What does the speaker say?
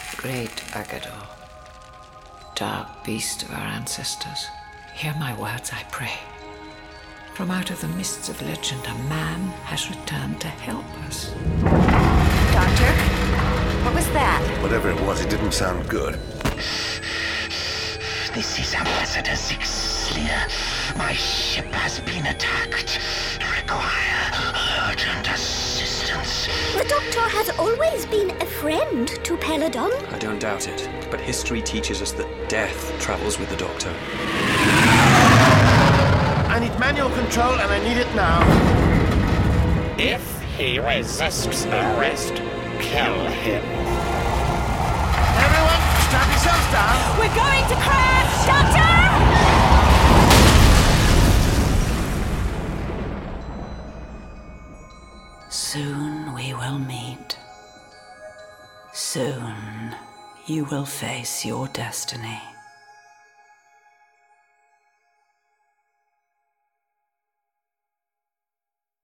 Great Agador, dark beast of our ancestors, hear my words, I pray. From out of the mists of legend, a man has returned to help us. Doctor? What was that? Whatever it was, it didn't sound good. This is Ambassador Zixlear. My ship has been attacked. Require urgent assistance. The Doctor has always been a friend to Peladon. I don't doubt it, but history teaches us that death travels with the Doctor. I need manual control and I need it now. If he resists arrest, kill him. Everyone, strap yourselves down. We're going to crash! Doctor! Soon we will meet. Soon you will face your destiny.